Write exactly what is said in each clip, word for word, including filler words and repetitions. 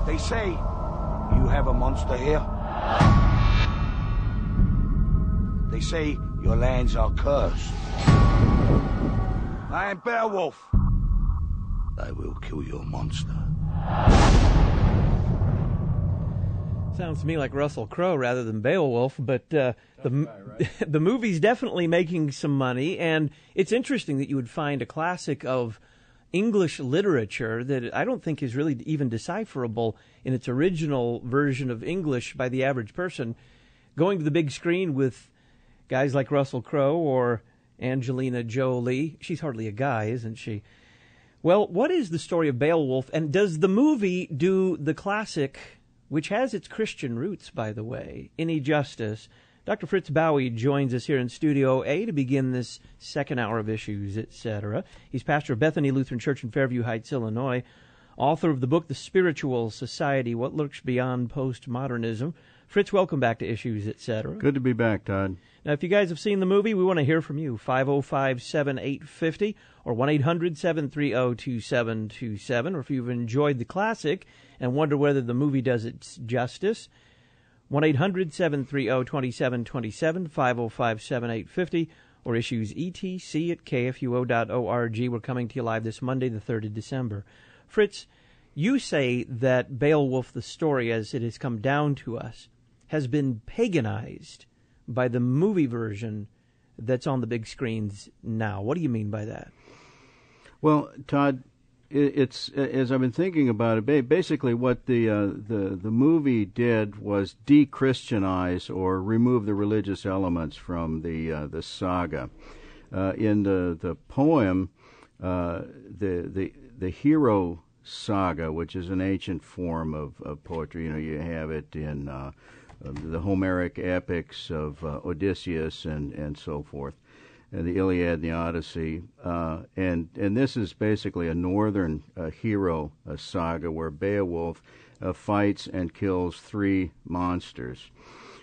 They say you have a monster here. They say your lands are cursed. I am Beowulf. I will kill your monster. Sounds to me like Russell Crowe rather than Beowulf, but uh, the guy, right? The movie's definitely making some money, and it's interesting that you would find a classic of English literature that I don't think is really even decipherable in its original version of English by the average person, going to the big screen with guys like Russell Crowe or Angelina Jolie. She's hardly a guy, isn't she? Well, what is the story of Beowulf, and does the movie do the classic, which has its Christian roots, by the way, any justice? Doctor Fritz Bowie joins us here in Studio A to begin this second hour of Issues, et cetera. He's pastor of Bethany Lutheran Church in Fairview Heights, Illinois, author of the book The Spiritual Society, What Lurks Beyond Postmodernism. Fritz, welcome back to Issues, et cetera. Good to be back, Todd. Now, if you guys have seen the movie, we want to hear from you. five oh five, seven eight five oh or one eight hundred, seven three oh, two seven two seven. Or if you've enjoyed the classic and wonder whether the movie does its justice, one eight hundred, seven three oh, two seven two seven, five oh five, seven eight five oh, or issues E T C at K F U O dot org. We're coming to you live this Monday, the third of December. Fritz, you say that Beowulf, the story as it has come down to us, has been paganized by the movie version that's on the big screens now. What do you mean by that? Well, Todd, it's, as I've been thinking about it, basically what the uh, the the movie did was de-Christianize or remove the religious elements from the uh, the saga. Uh, in the the poem, uh, the the the hero saga, which is an ancient form of, of poetry, you know, you have it in uh, the Homeric epics of uh, Odysseus and, and so forth, and the Iliad and the Odyssey. Uh, and, and this is basically a northern uh, hero uh, saga where Beowulf uh, fights and kills three monsters.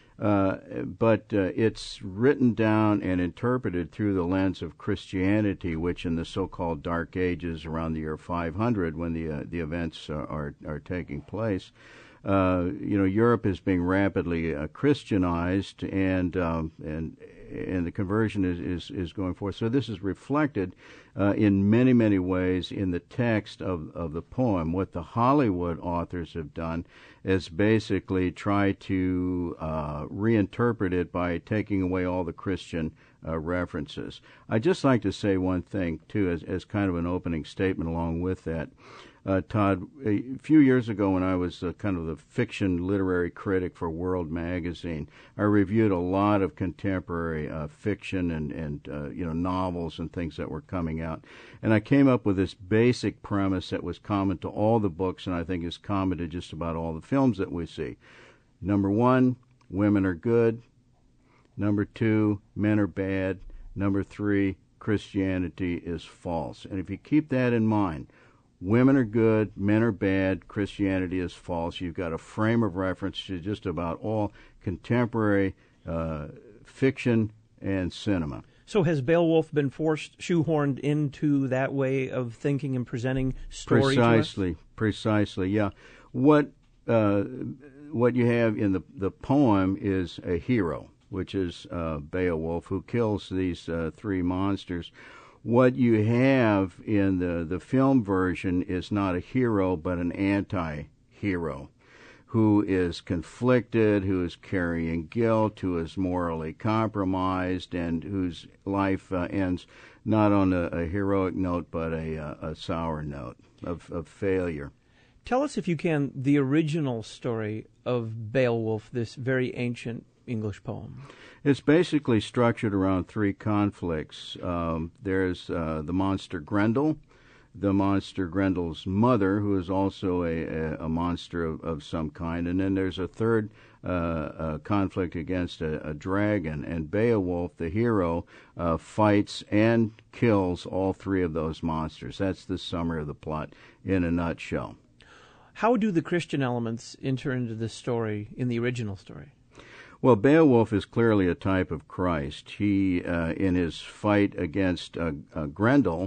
Uh, but uh, it's written down and interpreted through the lens of Christianity, which in the so-called Dark Ages around the year five hundred, when the uh, the events uh, are are taking place, uh, you know, Europe is being rapidly uh, Christianized, and um, and and the conversion is, is, is going forth. So this is reflected uh, in many, many ways in the text of, of the poem. What the Hollywood authors have done is basically try to uh, reinterpret it by taking away all the Christian uh, references. I'd just like to say one thing, too, as, as kind of an opening statement along with that. Uh, Todd, a few years ago when I was uh, kind of the fiction literary critic for World Magazine, I reviewed a lot of contemporary uh, fiction and, and uh, you know, novels and things that were coming out. And I came up with this basic premise that was common to all the books and I think is common to just about all the films that we see. Number one, women are good. Number two, men are bad. Number three, Christianity is false. And if you keep that in mind, women are good, men are bad, Christianity is false. You've got a frame of reference to just about all contemporary uh, fiction and cinema. So has Beowulf been forced, shoehorned into that way of thinking and presenting story Precisely, to us? precisely, yeah. What uh, what you have in the, the poem is a hero, which is uh, Beowulf, who kills these uh, three monsters. What you have in the, the film version is not a hero, but an anti-hero who is conflicted, who is carrying guilt, who is morally compromised, and whose life uh, ends not on a, a heroic note, but a, a sour note of, of failure. Tell us, if you can, the original story of Beowulf, this very ancient English poem. It's basically structured around three conflicts. Um, there's uh, the monster Grendel, the monster Grendel's mother, who is also a, a, a monster of, of some kind, and then there's a third uh, uh, conflict against a, a dragon, and Beowulf, the hero, uh, fights and kills all three of those monsters. That's the summary of the plot in a nutshell. How do the Christian elements enter into this story in the original story? Well, Beowulf is clearly a type of Christ. He, uh, in his fight against uh, uh, Grendel,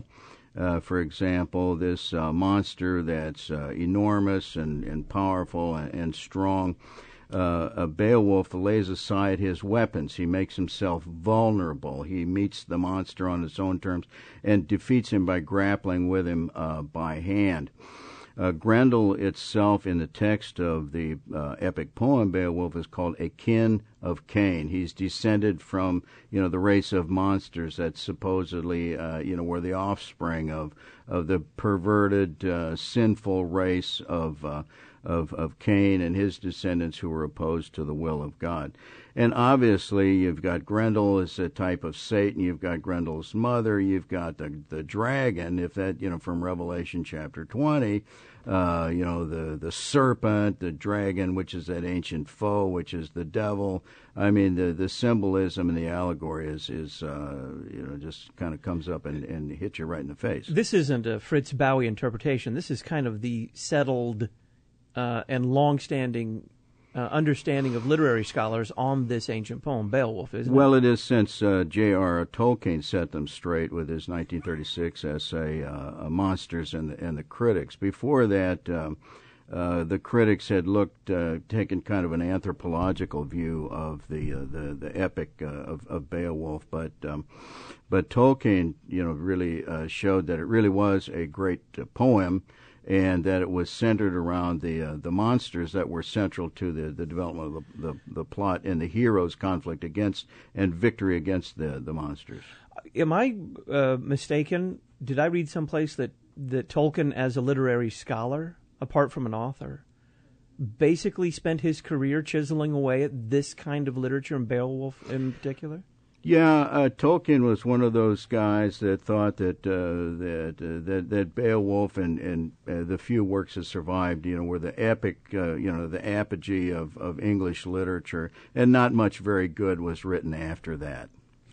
Uh, for example, this uh, monster that's uh, enormous and, and powerful and, and strong. Uh, a Beowulf lays aside his weapons. He makes himself vulnerable. He meets the monster on his own terms and defeats him by grappling with him uh, by hand. Uh, Grendel itself, in the text of the uh, epic poem Beowulf, is called a kin of Cain. He's descended from, you know, the race of monsters that supposedly, uh, you know, were the offspring of of the perverted, uh, sinful race of. Uh, Of, of Cain and his descendants who were opposed to the will of God. And obviously you've got Grendel as a type of Satan, you've got Grendel's mother, you've got the the dragon, if that, you know, from Revelation chapter twenty, uh, you know, the, the serpent, the dragon, which is that ancient foe, which is the devil. I mean, the, the symbolism and the allegory is, is uh, you know, just kind of comes up and, and hits you right in the face. This isn't a Fritz Bowie interpretation. This is kind of the settled Uh, and long-standing uh, understanding of literary scholars on this ancient poem, Beowulf, isn't well, it? Well, it is, since uh, J R R Tolkien set them straight with his nineteen thirty-six essay, uh, uh, Monsters and the, and the Critics. Before that, um, uh, the critics had looked, uh, taken kind of an anthropological view of the uh, the, the epic uh, of, of Beowulf, but um, but Tolkien, you know, really uh, showed that it really was a great uh, poem, and that it was centered around the uh, the monsters that were central to the, the development of the, the the plot and the hero's conflict against and victory against the, the monsters. Am I uh, mistaken? Did I read someplace that, that Tolkien, as a literary scholar, apart from an author, basically spent his career chiseling away at this kind of literature, and Beowulf in particular? Yeah, uh, Tolkien was one of those guys that thought that uh, that, uh, that that Beowulf and and uh, the few works that survived, you know, were the epic, uh, you know, the apogee of, of English literature, and not much very good was written after that.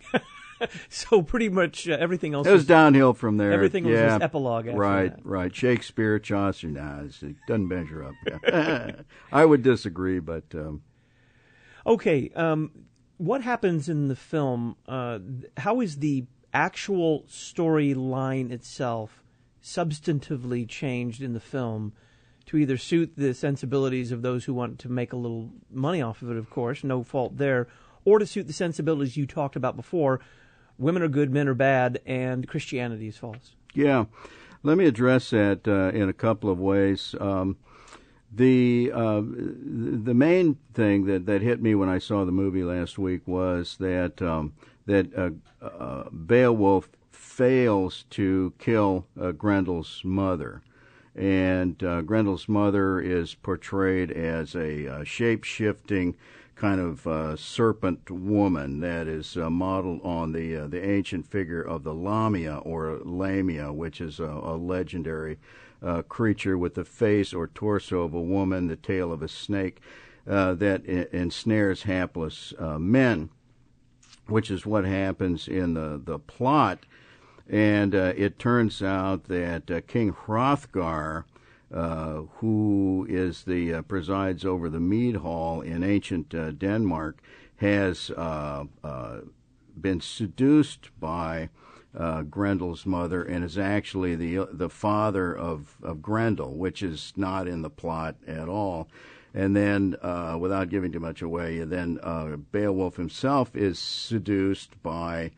So pretty much uh, everything else. It was, was downhill from there. Everything was yeah, his epilogue after right, that. Right, Shakespeare, Chaucer, nah, it doesn't measure up. I would disagree, but um, okay. Um, What happens in the film? Uh, how is the actual storyline itself substantively changed in the film to either suit the sensibilities of those who want to make a little money off of it, of course, no fault there, or to suit the sensibilities you talked about before, women are good, men are bad, and Christianity is false? Yeah. Let me address that uh, in a couple of ways. Um, The uh, the main thing that, that hit me when I saw the movie last week was that um, that uh, uh, Beowulf fails to kill uh, Grendel's mother, and uh, Grendel's mother is portrayed as a uh, shape-shifting kind of uh, serpent woman that is uh, modeled on the uh, the ancient figure of the Lamia or Lamia, which is a, a legendary Uh, creature with the face or torso of a woman, the tail of a snake, uh, that I- ensnares hapless uh, men, which is what happens in the, the plot. And uh, it turns out that uh, King Hrothgar, uh, who is the uh, presides over the mead hall in ancient uh, Denmark, has uh, uh, been seduced by Uh, Grendel's mother, and is actually the the father of, of Grendel, which is not in the plot at all. And then, uh, without giving too much away, then uh, Beowulf himself is seduced by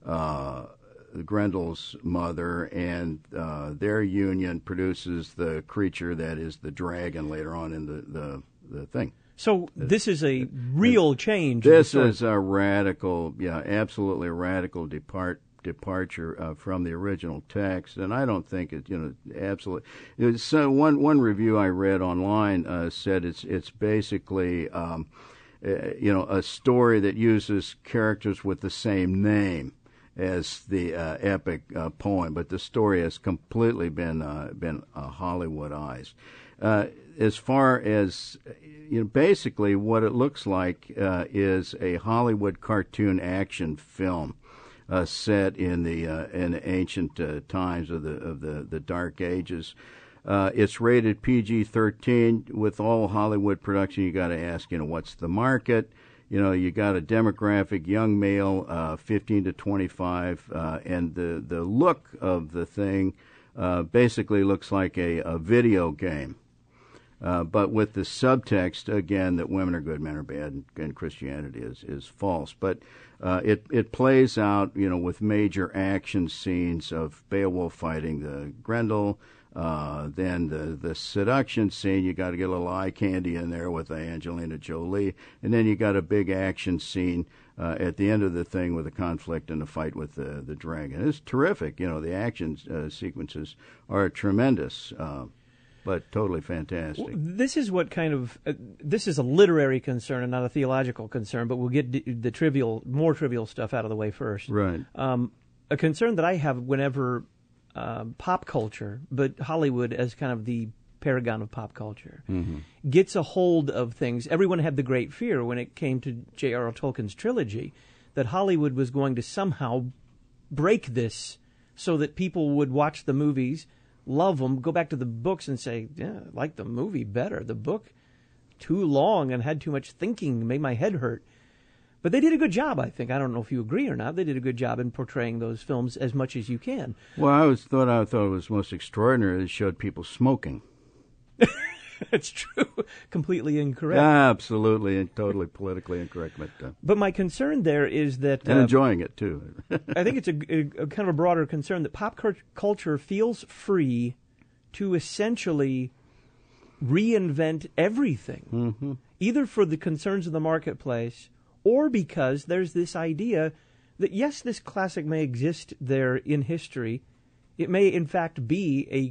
uh, Grendel's mother, and uh, their union produces the creature that is the dragon later on in the, the, the thing. So this is a real change. This is a radical, yeah, absolutely a radical depart. departure uh, from the original text, and I don't think it, you know, absolutely. It's, uh, one one review I read online uh, said it's it's basically, um, uh, you know, a story that uses characters with the same name as the uh, epic uh, poem, but the story has completely been uh, been uh, Hollywoodized. Uh, as far as, you know, basically what it looks like uh, is a Hollywood cartoon action film. Uh, set in the uh, in ancient uh, times of the of the, the Dark Ages. Uh, it's rated P G thirteen. With all Hollywood production, you got to ask, you know, what's the market? you know, you got a demographic young male, uh, fifteen to twenty-five, uh, and the, the look of the thing uh, basically looks like a, a video game. Uh, but with the subtext, again, that women are good, men are bad, and, and Christianity is, is false. But uh, it it plays out, you know, with major action scenes of Beowulf fighting the Grendel. Uh, then the the seduction scene, you got to get a little eye candy in there with Angelina Jolie, and then you got a big action scene uh, at the end of the thing with a conflict and a fight with the the dragon. It's terrific. You know, the action uh, sequences are tremendous. Uh, But totally fantastic. Well, this is what kind of uh, this is a literary concern and not a theological concern. But we'll get d- the trivial, more trivial stuff out of the way first. Right. Um, a concern that I have whenever uh, pop culture, but Hollywood as kind of the paragon of pop culture, mm-hmm. gets a hold of things. Everyone had the great fear when it came to J R R Tolkien's trilogy that Hollywood was going to somehow break this so that people would watch the movies, love them, go back to the books and say, yeah, I like the movie better. The book, too long and had too much thinking, made my head hurt. But they did a good job, I think. I don't know if you agree or not. They did a good job in portraying those films as much as you can. Well, I always thought I thought it was most extraordinary. It showed people smoking. It's true. Completely incorrect. Absolutely and totally politically incorrect. But, uh, but my concern there is that... And uh, enjoying it, too. I think it's a, a, a kind of a broader concern that pop culture feels free to essentially reinvent everything, mm-hmm. either for the concerns of the marketplace or because there's this idea that, yes, this classic may exist there in history. It may, in fact, be a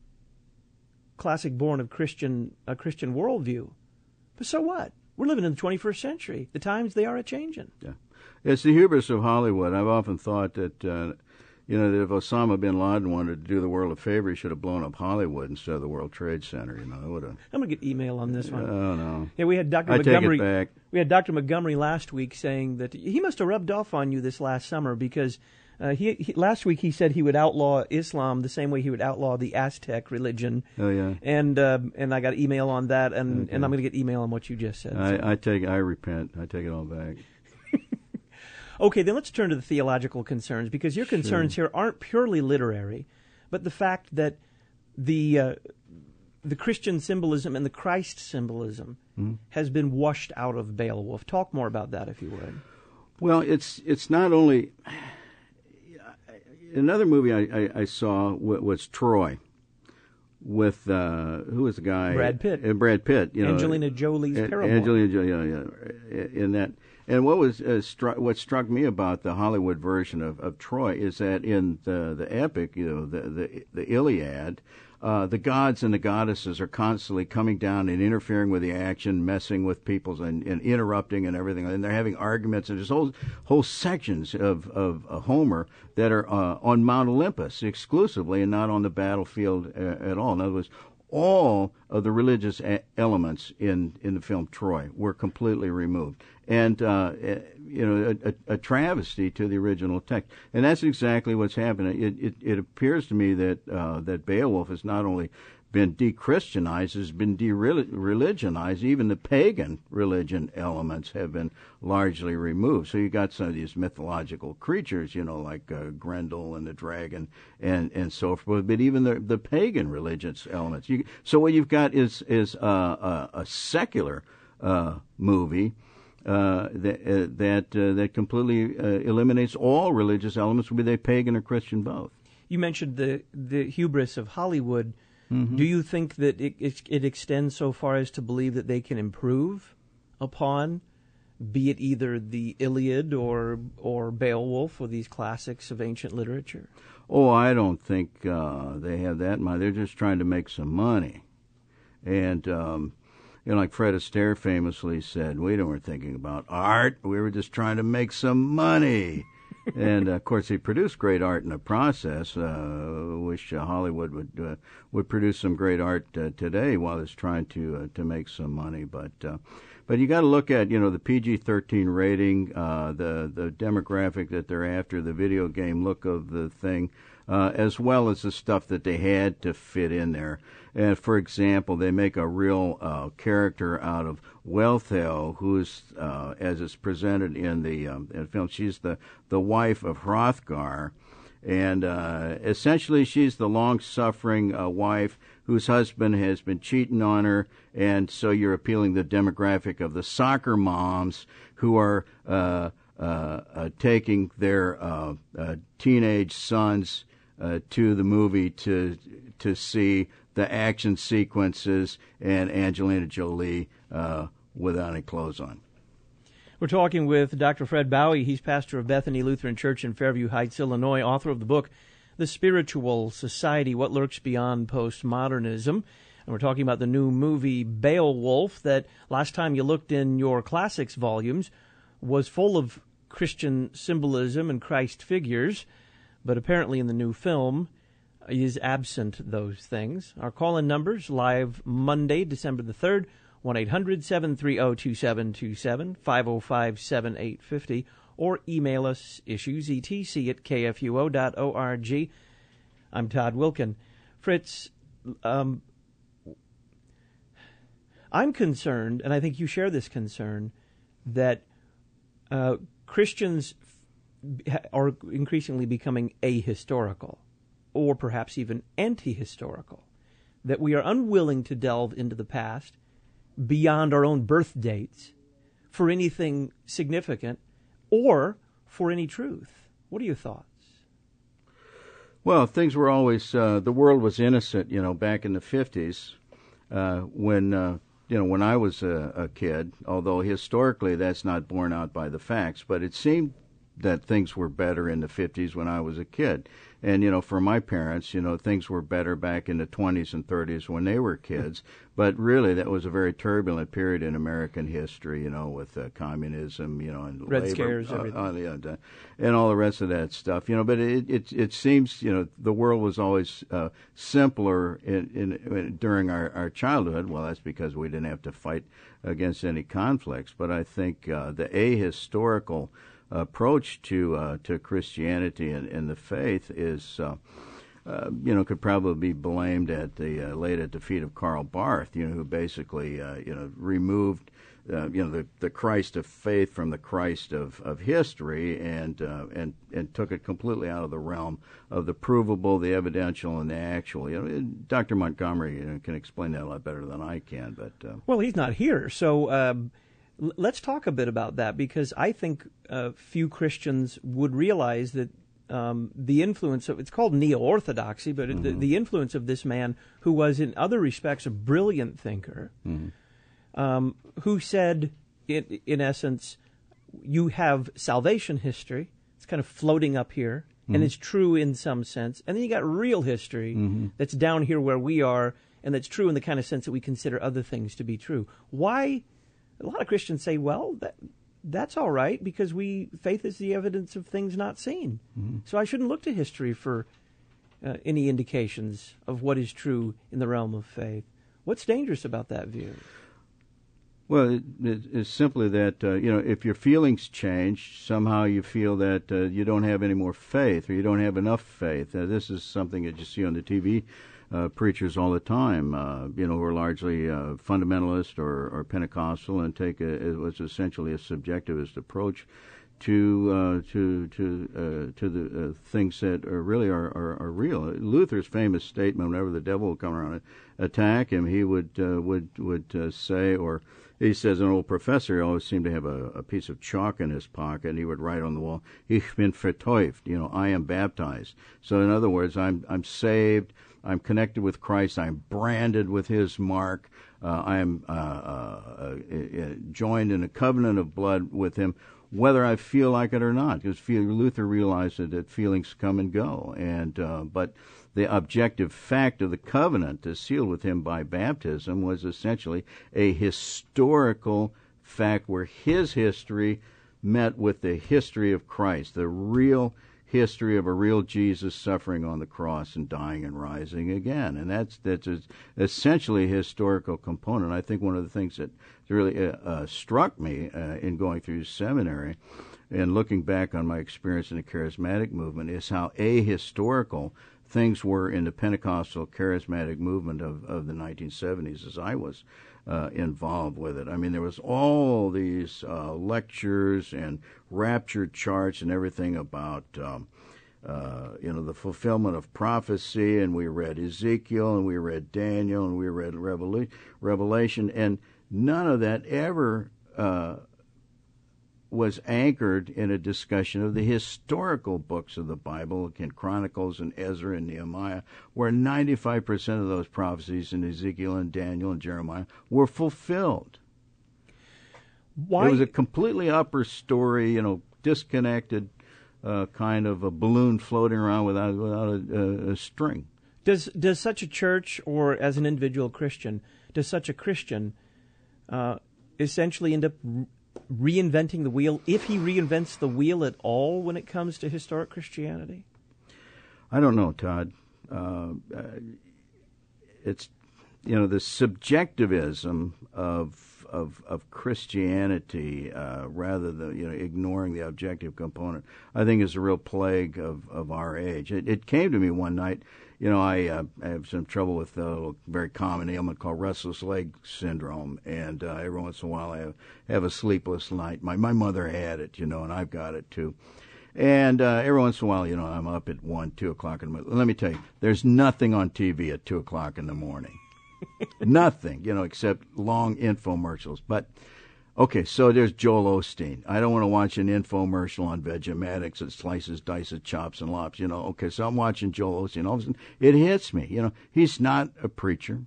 classic born of Christian a Christian worldview. But so what? We're living in the twenty-first century. The times, they are a-changing. Yeah. It's the hubris of Hollywood. I've often thought that, uh, you know, that if Osama bin Laden wanted to do the world a favor, he should have blown up Hollywood instead of the World Trade Center. You know, it would have. I'm going to get email on this one. Oh, no. Yeah, we had Doctor I Montgomery. take it back. We had Doctor Montgomery last week saying that he must have rubbed off on you this last summer because uh, he, he last week he said he would outlaw Islam the same way he would outlaw the Aztec religion. Oh, yeah. And uh, and I got email on that, and, Okay. and I'm going to get email on what you just said. So. I, I take. I repent. I take it all back. Okay, then let's turn to the theological concerns, because your concerns Sure. here aren't purely literary, but the fact that the uh, the Christian symbolism and the Christ symbolism mm-hmm. has been washed out of Beowulf. Talk more about that, if you would. Well, it's it's not only. Another movie I, I, I saw was Troy, with uh, who was the guy? Brad Pitt. Uh, Brad Pitt. You know, Angelina Jolie's uh, paramour. Angelina Jolie, yeah, yeah, in that. And what was uh, stru- what struck me about the Hollywood version of, of Troy is that in the the epic, you know, the the, the Iliad, uh, the gods and the goddesses are constantly coming down and interfering with the action, messing with people's and, and interrupting and everything, and they're having arguments. And there's whole whole sections of of uh, Homer that are uh, on Mount Olympus exclusively, and not on the battlefield uh, at all. In other words, all of the religious a- elements in, in the film Troy were completely removed. And, uh, you know, a, a, a travesty to the original text. And that's exactly what's happening. It, it, it appears to me that uh, that Beowulf has not only been de-Christianized, has been de-religionized. Even the pagan religion elements have been largely removed. So you got some of these mythological creatures, you know, like uh, Grendel and the dragon and, and so forth. But even the the pagan religious elements. You, so what you've got is is uh, a, a secular uh, movie uh, that uh, that uh, that completely uh, eliminates all religious elements, be they pagan or Christian both. You mentioned the the hubris of Hollywood. Mm-hmm. Do you think that it, it, it extends so far as to believe that they can improve upon, be it either the Iliad or or Beowulf or these classics of ancient literature? Oh, I don't think uh, they have that in mind. They're just trying to make some money. And, um, you know, like Fred Astaire famously said, we weren't thinking about art. We were just trying to make some money. And, uh, of course, he produced great art in the process. Uh, wish uh, Hollywood would uh, would produce some great art uh, today while it's trying to uh, to make some money. But uh, but you got to look at, you know, the P G thirteen rating, uh, the the demographic that they're after, the video game look of the thing. uh, as well as the stuff that they had to fit in there. And for example, they make a real uh, character out of Wealhtheow, who's, uh, as it's presented in the, um, in the film, she's the, the wife of Hrothgar. And uh, essentially, she's the long-suffering uh, wife whose husband has been cheating on her, and so you're appealing the demographic of the soccer moms who are uh, uh, uh, taking their uh, uh, teenage sons uh, to the movie to to see the action sequences and Angelina Jolie uh, without any clothes on. We're talking with Doctor Fred Bowie. He's pastor of Bethany Lutheran Church in Fairview Heights, Illinois, author of the book, The Spiritual Society, What Lurks Beyond Postmodernism. And we're talking about the new movie Beowulf that last time you looked in your classics volumes was full of Christian symbolism and Christ figures, but apparently in the new film is absent those things. Our call-in numbers live Monday, December the third, one eight hundred seven three zero two seven two seven, five oh five seven eight five oh, or email us issues, E T C at K F U O dot org. I'm Todd Wilkin. Fritz, um, I'm concerned, and I think you share this concern, that uh, Christians are increasingly becoming ahistorical, or perhaps even anti-historical, that we are unwilling to delve into the past beyond our own birth dates for anything significant or for any truth. What are your thoughts? Well, things were always, uh, the world was innocent, you know, back in the fifties uh, when, uh, you know, when I was a, a kid, although historically that's not borne out by the facts, but it seemed that things were better in the fifties when I was a kid. And, you know, for my parents, you know, things were better back in the twenties and thirties when they were kids. But really, that was a very turbulent period in American history, you know, with uh, communism, you know, and Red labor, scares, uh, everything. uh, and all the rest of that stuff, you know. But it it, it seems, you know, the world was always uh, simpler in, in, in during our, our childhood. Well, that's because we didn't have to fight against any conflicts. But I think uh, the ahistorical approach to uh, to Christianity and, and the faith is, uh, uh, you know, could probably be blamed at the uh, laid at the feet of Karl Barth, you know, who basically, uh, you know, removed, uh, you know, the, the Christ of faith from the Christ of, of history, and uh, and and took it completely out of the realm of the provable, the evidential, and the actual. You know, Doctor Montgomery, you know, can explain that a lot better than I can. But uh, well, he's not here, so. Um Let's talk a bit about that, because I think uh, few Christians would realize that um, the influence of, it's called neo-orthodoxy, but mm-hmm. the, the influence of this man, who was in other respects a brilliant thinker, mm-hmm. um, who said, in, in essence, you have salvation history, it's kind of floating up here, mm-hmm. and it's true in some sense, and then you got real history mm-hmm. that's down here where we are, and that's true in the kind of sense that we consider other things to be true. Why? A lot of Christians say, well, that that's all right, because we faith is the evidence of things not seen. Mm-hmm. So I shouldn't look to history for uh, any indications of what is true in the realm of faith. What's dangerous about that view? Well, it, it, it's simply that, uh, you know, if your feelings change, somehow you feel that uh, you don't have any more faith, or you don't have enough faith. Uh, this is something that you see on the T V Uh, preachers all the time, uh, you know, who are largely uh, fundamentalist or, or Pentecostal, and take a, it was essentially a subjectivist approach to uh, to to uh, to the uh, things that are really are, are, are real. Luther's famous statement: whenever the devil would come around and attack him, he would uh, would would uh, say, or he says, an old professor always seemed to have a, a piece of chalk in his pocket, and he would write on the wall, "Ich bin vertäuft," you know, I am baptized. So in other words, I'm I'm saved. I'm connected with Christ. I'm branded with His mark. Uh, I am uh, uh, uh, joined in a covenant of blood with Him, whether I feel like it or not. Because Luther realized that feelings come and go, and uh, but the objective fact of the covenant, as sealed with Him by baptism, was essentially a historical fact where His history met with the history of Christ, the real history of a real Jesus suffering on the cross and dying and rising again. And that's that's a, essentially a historical component. I think one of the things that really uh, uh, struck me uh, in going through seminary and looking back on my experience in the charismatic movement, is how ahistorical things were in the Pentecostal charismatic movement of, of the nineteen seventies as I was uh, involved with it. I mean, there was all these uh, lectures and rapture charts and everything about um, Uh, you know, the fulfillment of prophecy, and we read Ezekiel, and we read Daniel, and we read Revela- Revelation, and none of that ever uh, was anchored in a discussion of the historical books of the Bible, again, Chronicles and Ezra and Nehemiah, where ninety-five percent of those prophecies in Ezekiel and Daniel and Jeremiah were fulfilled. Why? It was a completely upper story, you know, disconnected Uh, kind of a balloon floating around without without a, a, a string. Does does such a church, or as an individual Christian, does such a Christian uh, essentially end up re- reinventing the wheel, if he reinvents the wheel at all when it comes to historic Christianity? I don't know, Todd. Uh, uh, it's, you know, the subjectivism of of of Christianity, uh, rather than, you know, ignoring the objective component, I think is a real plague of, of our age. It, it came to me one night. You know, I, uh, I have some trouble with a very common ailment called restless leg syndrome, and uh, every once in a while I have, have a sleepless night. My my mother had it, you know, and I've got it too. And uh, every once in a while, you know, I'm up at one, two o'clock in the morning. Let me tell you, there's nothing on T V at two o'clock in the morning. Nothing, you know, except long infomercials. But, okay, so there's Joel Osteen. I don't want to watch an infomercial on Vegematics that slices, dices, chops, and lops, you know. Okay, so I'm watching Joel Osteen. All of a sudden, it hits me. You know, he's not a preacher.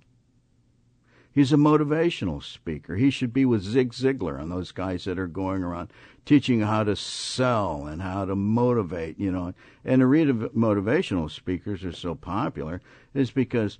He's a motivational speaker. He should be with Zig Ziglar and those guys that are going around teaching how to sell and how to motivate, you know. And the reason motivational speakers are so popular is because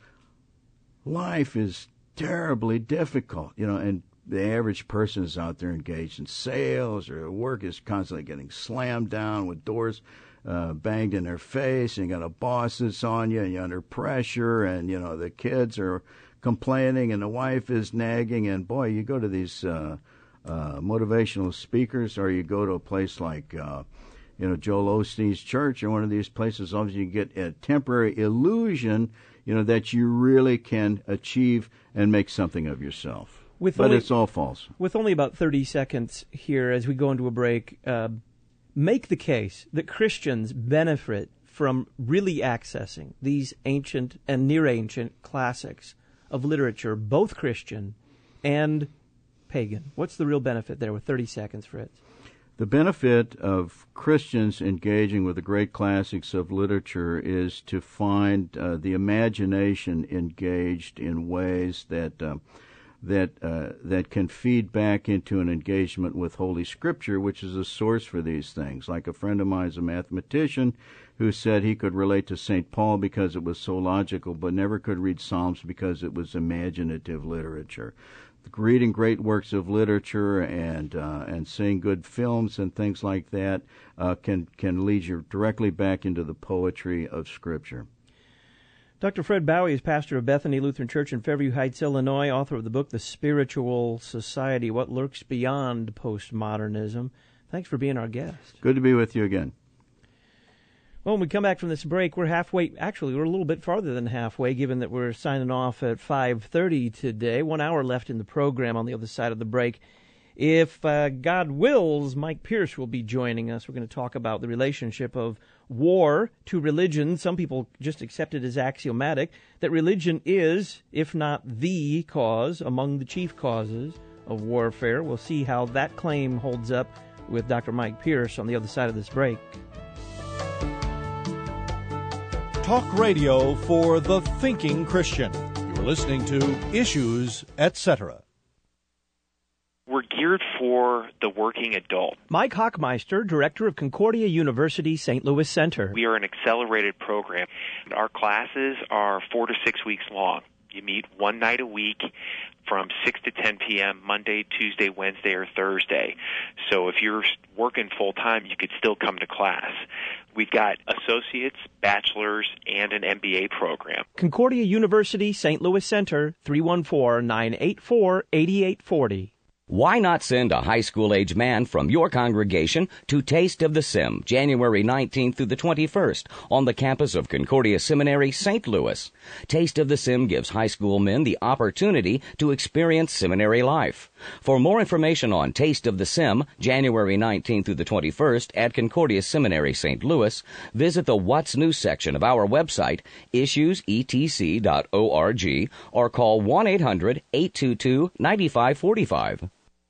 life is terribly difficult, you know, and the average person is out there engaged in sales, or work is constantly getting slammed down with doors uh, banged in their face, and you got a boss that's on you, and you're under pressure, and, you know, the kids are complaining, and the wife is nagging, and, boy, you go to these uh, uh, motivational speakers, or you go to a place like, uh, you know, Joel Osteen's church, or one of these places, obviously you get a temporary illusion, you know, that you really can achieve and make something of yourself. With but only, it's all false. With only about thirty seconds here as we go into a break, uh, make the case that Christians benefit from really accessing these ancient and near-ancient classics of literature, both Christian and pagan. What's the real benefit there with thirty seconds, Fritz? The benefit of Christians engaging with the great classics of literature is to find uh, the imagination engaged in ways that uh, that uh, that can feed back into an engagement with Holy Scripture, which is a source for these things. Like a friend of mine is a mathematician who said he could relate to Saint Paul because it was so logical, but never could read Psalms because it was imaginative literature. Reading great works of literature and uh, and seeing good films and things like that uh, can can lead you directly back into the poetry of Scripture. Doctor Fred Bowie is pastor of Bethany Lutheran Church in Fairview Heights, Illinois, author of the book The Spiritual Society, What Lurks Beyond Postmodernism. Thanks for being our guest. Good to be with you again. Well, when we come back from this break, we're halfway. Actually, we're a little bit farther than halfway, given that we're signing off at five thirty today. One hour left in the program on the other side of the break. If uh, God wills, Mike Pierce will be joining us. We're going to talk about the relationship of war to religion. Some people just accept it as axiomatic that religion is, if not the cause, among the chief causes of warfare. We'll see how that claim holds up with Doctor Mike Pierce on the other side of this break. Talk radio for the thinking Christian. You're listening to Issues, et cetera. We're geared for the working adult. Mike Hockmeister, director of Concordia University Saint Louis Center. We are an accelerated program. Our classes are four to six weeks long. You meet one night a week from six to ten p.m., Monday, Tuesday, Wednesday, or Thursday. So if you're working full-time, you could still come to class. We've got associates, bachelors, and an M B A program. Concordia University Saint Louis Center, three one four, nine eight four, eight eight four zero. Why not send a high school-age man from your congregation to Taste of the Sim, January nineteenth through the twenty-first, on the campus of Concordia Seminary, Saint Louis? Taste of the Sim gives high school men the opportunity to experience seminary life. For more information on Taste of the Sim, January nineteenth through the twenty-first, at Concordia Seminary, Saint Louis, visit the What's New section of our website, issues e t c dot org, or call one eight hundred eight two two nine five four five.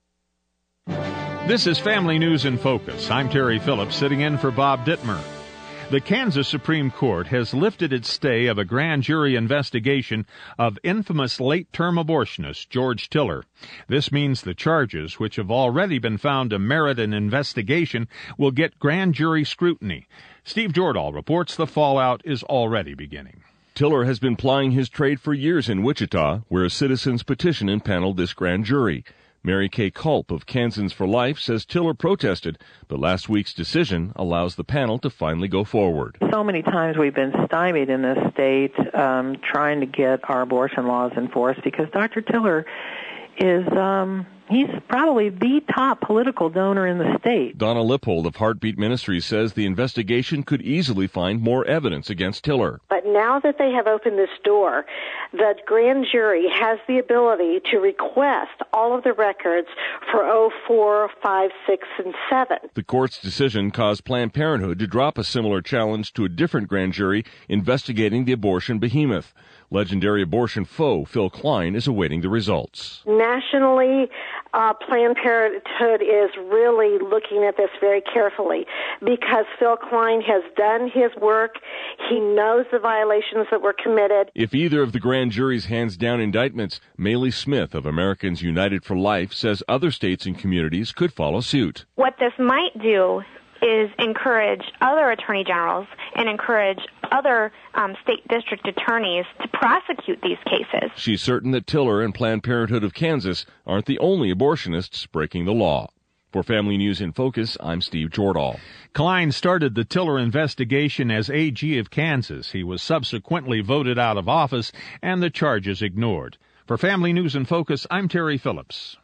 This is Family News in Focus. I'm Terry Phillips, sitting in for Bob Dittmer. The Kansas Supreme Court has lifted its stay of a grand jury investigation of infamous late-term abortionist George Tiller. This means the charges, which have already been found to merit an investigation, will get grand jury scrutiny. Steve Jordahl reports the fallout is already beginning. Tiller has been plying his trade for years in Wichita, where citizens petitioned and paneled this grand jury. Mary Kay Culp of Kansans for Life says Tiller protested, but last week's decision allows the panel to finally go forward. So many times we've been stymied in this state um, trying to get our abortion laws enforced because Doctor Tiller is, um, he's probably the top political donor in the state. Donna Lippold of Heartbeat Ministries says the investigation could easily find more evidence against Tiller. But now that they have opened this door, the grand jury has the ability to request all of the records for oh four, five, six, and seven. The court's decision caused Planned Parenthood to drop a similar challenge to a different grand jury investigating the abortion behemoth. Legendary abortion foe Phil Klein is awaiting the results. Nationally, uh, Planned Parenthood is really looking at this very carefully because Phil Klein has done his work. He knows the violations that were committed. If either of the grand juries hands down indictments, Maylee Smith of Americans United for Life says other states and communities could follow suit. What this might do is encourage other attorney generals and encourage other um, state district attorneys to prosecute these cases. She's certain that Tiller and Planned Parenthood of Kansas aren't the only abortionists breaking the law. For Family News in Focus, I'm Steve Jordahl. Klein started the Tiller investigation as A G of Kansas. He was subsequently voted out of office and the charges ignored. For Family News in Focus, I'm Terry Phillips.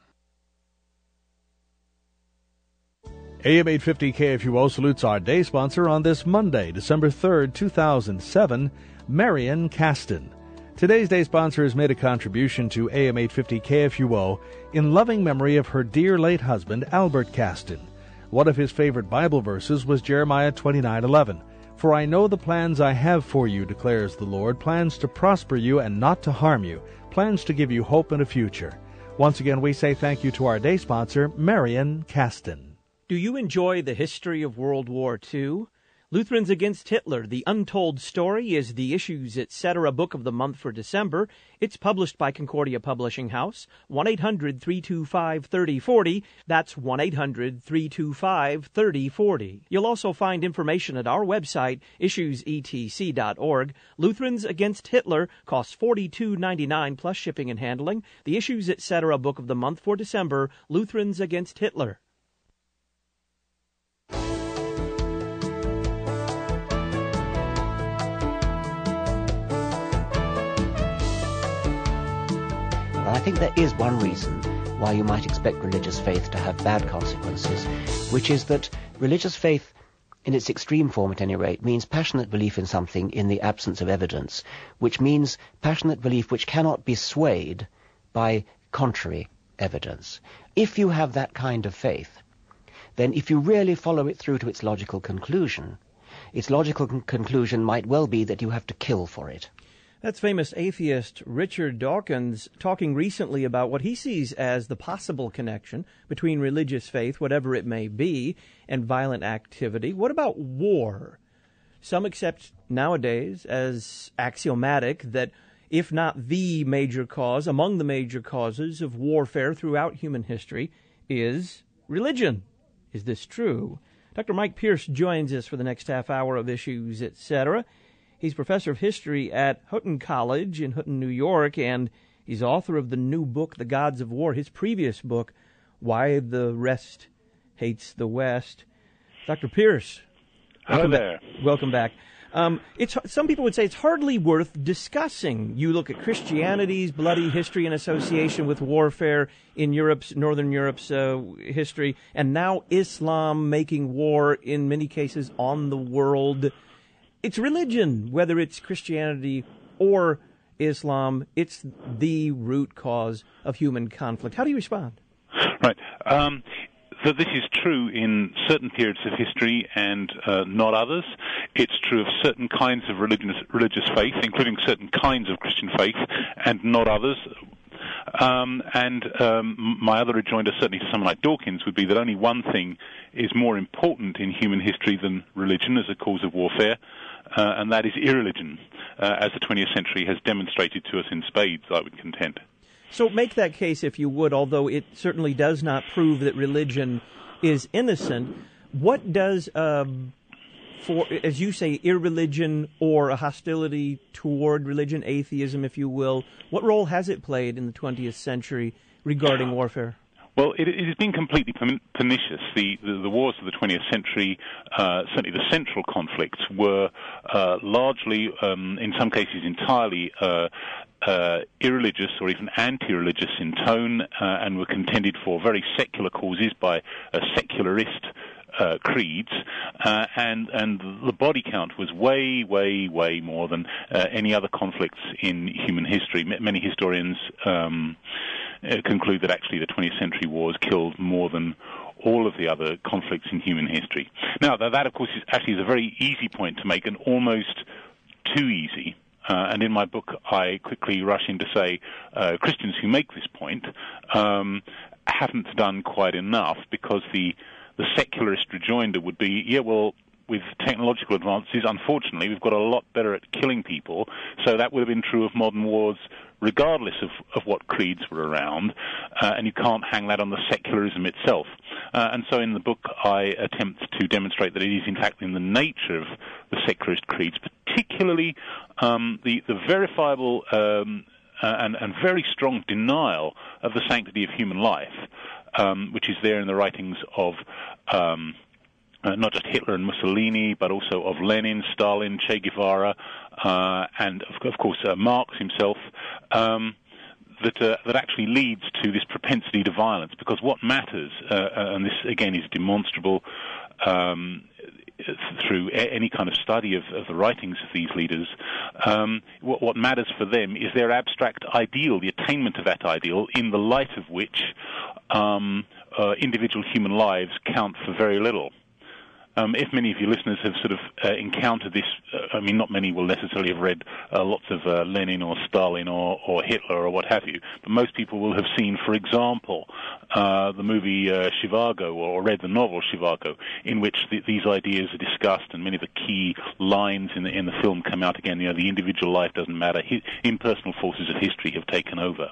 A M eight fifty K F U O salutes our day sponsor on this Monday, December third, two thousand seven, Marion Caston. Today's day sponsor has made a contribution to A M eight fifty K F U O in loving memory of her dear late husband, Albert Caston. One of his favorite Bible verses was Jeremiah twenty-nine eleven. For I know the plans I have for you, declares the Lord, plans to prosper you and not to harm you, plans to give you hope and a future. Once again, we say thank you to our day sponsor, Marion Caston. Do you enjoy the history of World War Two? Lutherans Against Hitler, The Untold Story is the Issues Etc. book of the month for December. It's published by Concordia Publishing House, one eight hundred three two five three oh four oh. That's one eight hundred three two five three oh four oh. You'll also find information at our website, issues e t c dot org. Lutherans Against Hitler costs forty-two ninety-nine plus shipping and handling. The Issues Etc. book of the month for December, Lutherans Against Hitler. I think there is one reason why you might expect religious faith to have bad consequences, which is that religious faith, in its extreme form at any rate, means passionate belief in something in the absence of evidence, which means passionate belief which cannot be swayed by contrary evidence. If you have that kind of faith, then if you really follow it through to its logical conclusion, its logical con- conclusion might well be that you have to kill for it. That's famous atheist Richard Dawkins talking recently about what he sees as the possible connection between religious faith, whatever it may be, and violent activity. What about war? Some accept nowadays as axiomatic that if not the major cause, among the major causes of warfare throughout human history is religion. Is this true? Doctor Mike Pierce joins us for the next half hour of Issues, et cetera. He's professor of history at Houghton College in Houghton, New York, and he's author of the new book, The Gods of War, his previous book, Why the Rest Hates the West. Doctor Pierce. Hello welcome there. Ba- welcome back. Um, it's some people would say it's hardly worth discussing. You look at Christianity's bloody history in association with warfare in Europe's Northern Europe's uh, history, and now Islam making war in many cases on the world. It's religion, whether it's Christianity or Islam. It's the root cause of human conflict. How do you respond? Right. Um, so this is true in certain periods of history and uh, not others. It's true of certain kinds of religious, religious faith, including certain kinds of Christian faith, and not others. Um, and um, my other rejoinder, certainly to someone like Dawkins, would be that only one thing is more important in human history than religion as a cause of warfare, uh, and that is irreligion, uh, as the twentieth century has demonstrated to us in spades, I would contend. So make that case, if you would, although it certainly does not prove that religion is innocent. What does, um, for as you say, irreligion or a hostility toward religion, atheism, if you will, what role has it played in the twentieth century regarding warfare? Well, it, it has been completely pernicious. The, the, the wars of the twentieth century, uh, certainly the central conflicts, were uh, largely, um, in some cases entirely, uh, uh, irreligious or even anti-religious in tone, uh, and were contended for very secular causes by uh, secularist uh, creeds, uh, and, and the body count was way, way, way more than uh, any other conflicts in human history. M- many historians um, uh, conclude that actually the twentieth century wars killed more than all of the other conflicts in human history. Now, that, that of course, is actually is a very easy point to make, and almost too easy. Uh, and in my book, I quickly rush in to say uh, Christians who make this point um, haven't done quite enough, because the the secularist rejoinder would be, yeah, well, with technological advances, unfortunately, we've got a lot better at killing people, so that would have been true of modern wars regardless of, of what creeds were around, uh, and you can't hang that on the secularism itself. Uh, and so in the book, I attempt to demonstrate that it is, in fact, in the nature of the secularist creeds, particularly um, the, the verifiable um, uh, and, and very strong denial of the sanctity of human life, um, which is there in the writings of um, uh, not just Hitler and Mussolini, but also of Lenin, Stalin, Che Guevara, uh, and, of, of course, uh, Marx himself, um, that uh, that actually leads to this propensity to violence. Because what matters, uh, and this, again, is demonstrable um, through a- any kind of study of, of the writings of these leaders, um, what, what matters for them is their abstract ideal, the attainment of that ideal, in the light of which um, uh, individual human lives count for very little. Um, if many of your listeners have sort of uh, encountered this, uh, I mean, not many will necessarily have read uh, lots of uh, Lenin or Stalin or, or Hitler or what have you, but most people will have seen, for example, uh, the movie uh, Zhivago, or read the novel Zhivago, in which the, these ideas are discussed, and many of the key lines in the, in the film come out again. You know, the individual life doesn't matter. Hi- impersonal forces of history have taken over.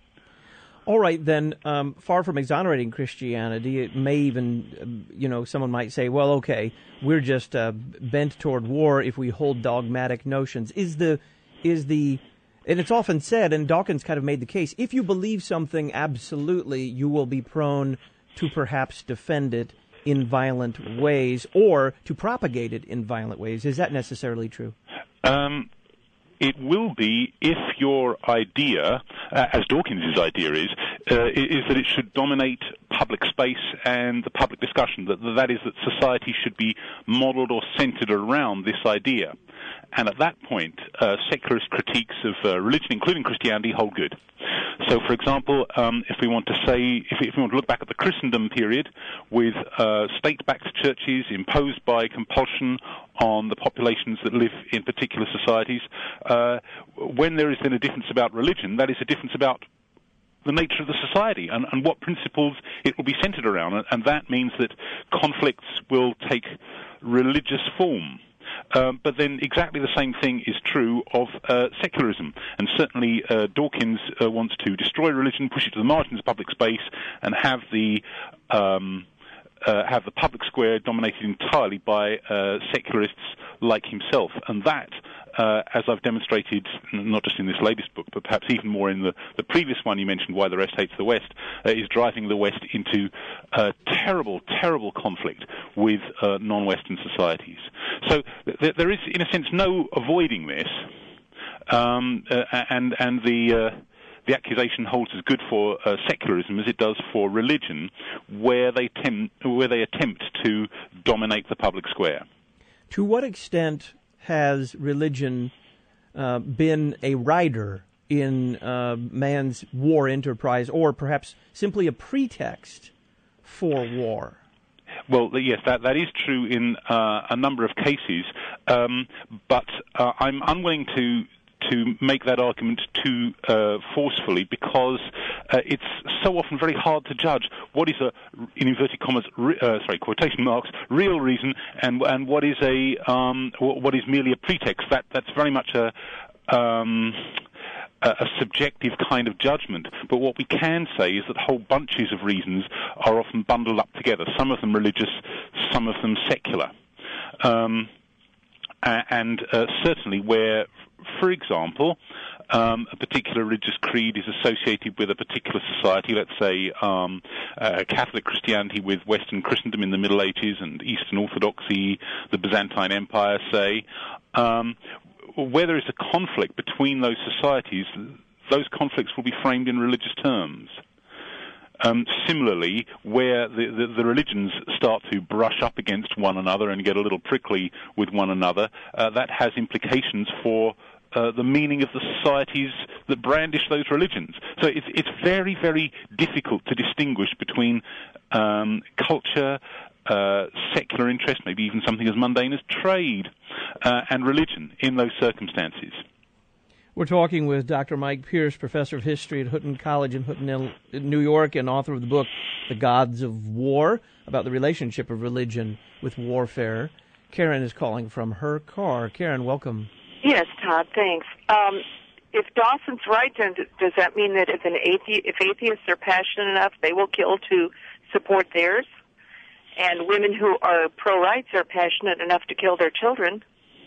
All right, then, um, far from exonerating Christianity, it may even, uh, you know, someone might say, well, okay, we're just uh, bent toward war if we hold dogmatic notions. Is the, is the, and it's often said, and Dawkins kind of made the case, if you believe something absolutely, you will be prone to perhaps defend it in violent ways, or to propagate it in violent ways. Is that necessarily true? Um It will be if your idea, uh, as Dawkins' idea is, uh, is that it should dominate public space and the public discussion. That, that is, that society should be modeled or centered around this idea. And at that point, uh, secularist critiques of uh, religion, including Christianity, hold good. So, for example, um, if we want to say, if, if we want to look back at the Christendom period with uh, state-backed churches imposed by compulsion on the populations that live in particular societies, uh, when there is then a difference about religion, that is a difference about the nature of the society and, and what principles it will be centered around. And, and that means that conflicts will take religious form. Um, but then exactly the same thing is true of uh, secularism. And certainly uh, Dawkins uh, wants to destroy religion, push it to the margins of public space, and have the um, uh, have the public square dominated entirely by uh, secularists like himself. And that uh, as I've demonstrated, not just in this latest book, but perhaps even more in the, the previous one you mentioned, Why the West Hates the West, uh, is driving the West into uh, terrible, terrible conflict with uh, non-Western societies. So th- there is, in a sense, no avoiding this, um, uh, and and the uh, the accusation holds as good for uh, secularism as it does for religion, where they tem- where they attempt to dominate the public square. To what extent has religion uh, been a rider in uh, man's war enterprise, or perhaps simply a pretext for war? Well, yes, that that is true in uh, a number of cases, um, but uh, I'm unwilling to to make that argument too uh, forcefully, because uh, it's so often very hard to judge what is a, in inverted commas, re, uh, sorry, quotation marks, real reason, and and what is a um, what is merely a pretext. That that's very much a um, a subjective kind of judgment. But what we can say is that whole bunches of reasons are often bundled up together. Some of them religious, some of them secular, um, and uh, certainly where, for example, um, a particular religious creed is associated with a particular society, let's say um, uh, Catholic Christianity with Western Christendom in the Middle Ages and Eastern Orthodoxy, the Byzantine Empire, say, um, where there is a conflict between those societies, those conflicts will be framed in religious terms. Um, similarly, where the, the, the religions start to brush up against one another and get a little prickly with one another, uh, that has implications for uh, the meaning of the societies that brandish those religions. So it's, it's very, very difficult to distinguish between um, culture, uh, secular interest, maybe even something as mundane as trade, uh, and religion in those circumstances. We're talking with Doctor Mike Pierce, professor of history at Houghton College in Houghton, New York, and author of the book The Gods of War, about the relationship of religion with warfare. Karen is calling from her car. Karen, welcome. Yes, Todd, thanks. Um, if Dawson's right, then does that mean that if an athe- if atheists are passionate enough, they will kill to support theirs? And women who are pro-rights are passionate enough to kill their children?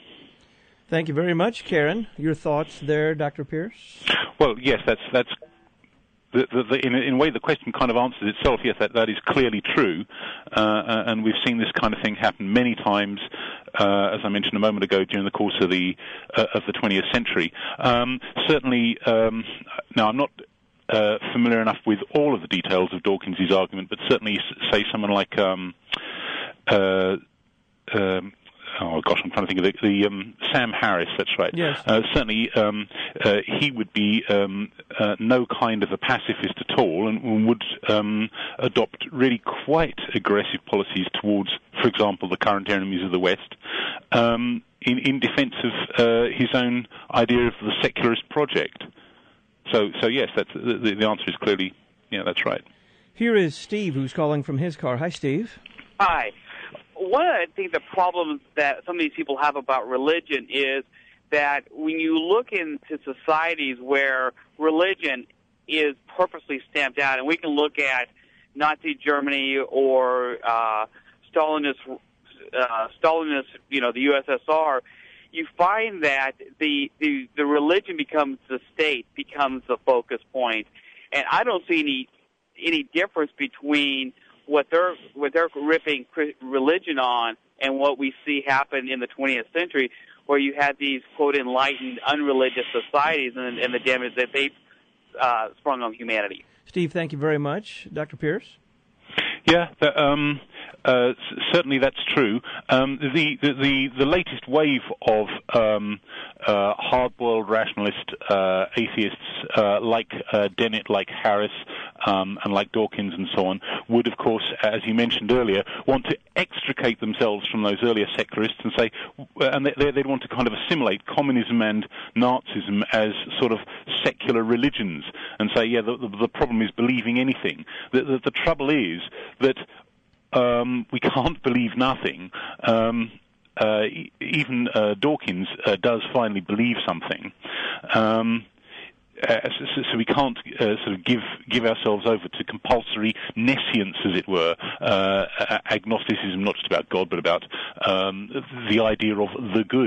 Thank you very much, Karen. Your thoughts there, Doctor Pierce? Well, yes, that's that's the, the, the, in, a, in a way the question kind of answers itself. Yes, that that is clearly true, uh, and we've seen this kind of thing happen many times, uh, as I mentioned a moment ago, during the course of the uh, of the twentieth century. Um, certainly, um, now I'm not uh, familiar enough with all of the details of Dawkins's argument, but certainly, say someone like. Um, uh, um, Oh gosh, I'm trying to think of the, the um, Sam Harris. That's right. Yes. Uh, certainly, um, uh, he would be um, uh, no kind of a pacifist at all, and would um, adopt really quite aggressive policies towards, for example, the current enemies of the West, um, in, in defence of uh, his own idea of the secularist project. So, so yes, that's the, the answer is clearly, yeah, that's right. Here is Steve, who's calling from his car. Hi, Steve. Hi. One of I think the problems that some of these people have about religion is that when you look into societies where religion is purposely stamped out, and we can look at Nazi Germany or uh, Stalinist, uh, Stalinist, you know, the U S S R, you find that the, the the religion becomes the state, becomes the focus point, and I don't see any any difference between what they're what they're ripping religion on and what we see happen in the twentieth century, where you had these quote enlightened, unreligious societies and, and the damage that they uh, sprung on humanity. Steve, thank you very much, Doctor Pierce. Yeah, the, um, uh, certainly that's true. Um, the, the, the, the latest wave of um, uh, hard-boiled rationalist uh, atheists uh, like uh, Dennett, like Harris, um, and like Dawkins and so on would, of course, as you mentioned earlier, want to extricate themselves from those earlier secularists and say, and they, they'd want to kind of assimilate communism and Nazism as sort of secular religions and say, yeah, the, the, the problem is believing anything. The, the, the trouble is that um, we can't believe nothing. Um, uh, e- even uh, Dawkins uh, does finally believe something. Um, uh, so, so we can't uh, sort of give give ourselves over to compulsory nescience, as it were, uh, agnosticism, not just about God, but about um, the idea of the good.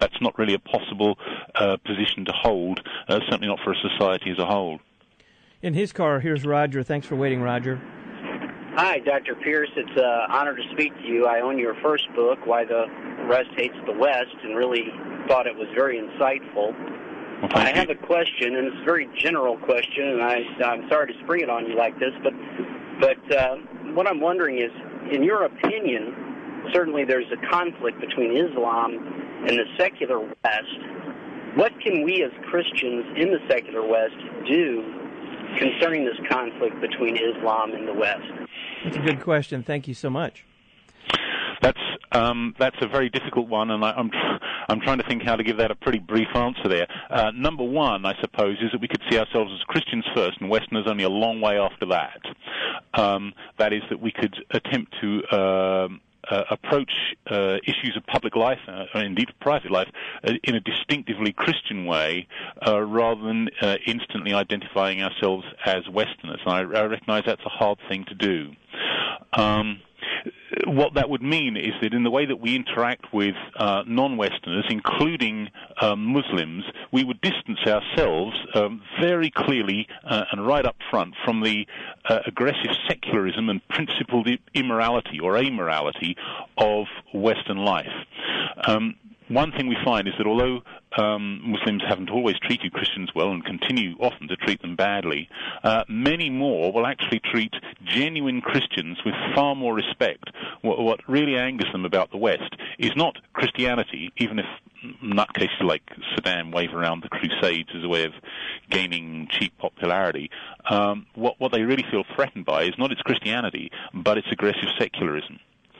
that's not really a possible uh, position to hold, uh, certainly not for a society as a whole. In his car, here's Roger. Thanks for waiting, Roger. Hi, Doctor Pierce. It's an honor to speak to you. I own your first book, Why the West Hates the West, and really thought it was very insightful. Well, I have a question, and it's a very general question, and I, I'm sorry to spring it on you like this, but but uh, what I'm wondering is, in your opinion, certainly there's a conflict between Islam and the secular West. What can we as Christians in the secular West do concerning this conflict between Islam and the West? That's a good question. Thank you so much. That's um, that's a very difficult one, and I, I'm I'm trying to think how to give that a pretty brief answer there. Uh, number one, I suppose, is that we could see ourselves as Christians first, and Westerners only a long way after that. Um, that is, that we could attempt to uh, uh, approach uh, issues of public life, uh, or indeed of private life, uh, in a distinctively Christian way, uh, rather than uh, instantly identifying ourselves as Westerners. And I, I recognize that's a hard thing to do. Um, What that would mean is that in the way that we interact with uh, non-Westerners, including uh, Muslims, we would distance ourselves um, very clearly uh, and right up front from the uh, aggressive secularism and principled immorality or amorality of Western life. Um, One thing we find is that although um, Muslims haven't always treated Christians well and continue often to treat them badly, uh, many more will actually treat genuine Christians with far more respect. What, what really angers them about the West is not Christianity, even if nutcases like Saddam wave around the Crusades as a way of gaining cheap popularity. Um, what, what they really feel threatened by is not its Christianity, but its aggressive secularism.